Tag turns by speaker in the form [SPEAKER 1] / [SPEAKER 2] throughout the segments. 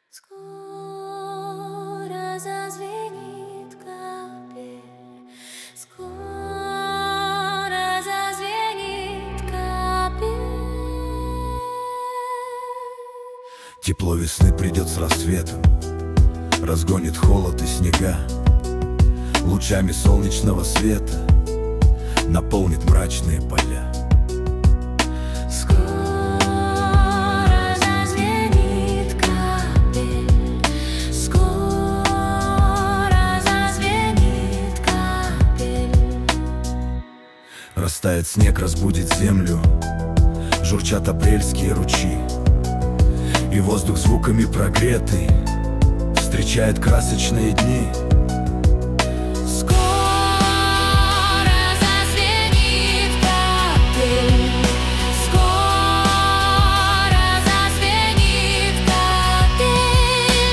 [SPEAKER 1] Скоро зазвенит капель, скоро зазвенит капель.
[SPEAKER 2] Тепло весны придет с рассветом, разгонит холод и снега, лучами солнечного света наполнит мрачные поля. Растает снег, разбудит землю, журчат апрельские ручьи, и воздух звуками прогретый встречает красочные дни.
[SPEAKER 1] Скоро зазвенит капель, скоро зазвенит капель.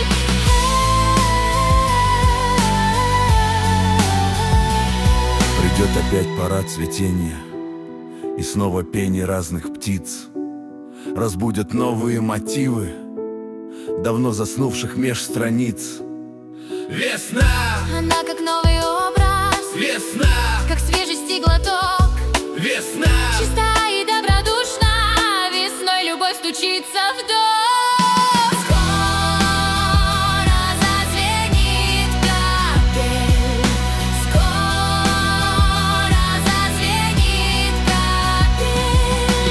[SPEAKER 2] Придет опять пора цветения, и снова пение разных птиц разбудят новые мотивы давно заснувших меж страниц. Весна!
[SPEAKER 1] Она как новый образ,
[SPEAKER 2] Весна!
[SPEAKER 1] как свежести глоток.
[SPEAKER 2] Весна!
[SPEAKER 1] Чиста и добродушна, весной любовь стучится в дом. Скоро зазвенит капель, скоро зазвенит капель.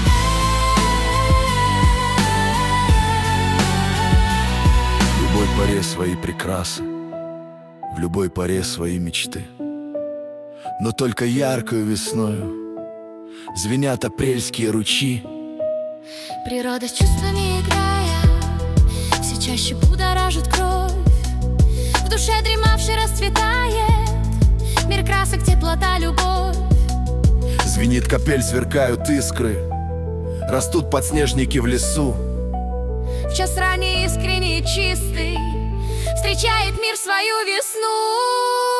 [SPEAKER 2] В любой поре свои прекрасы, в любой поре свои мечты, но только яркою весною звенят апрельские ручьи.
[SPEAKER 1] Природа с чувствами играя, все чаще будоражит кровь. В душе дремавший расцветает мир красок, теплота, любовь.
[SPEAKER 2] Звенит капель, сверкают искры, растут подснежники в лесу.
[SPEAKER 1] В час ранний, искренний, чистый встречает мир свою весну.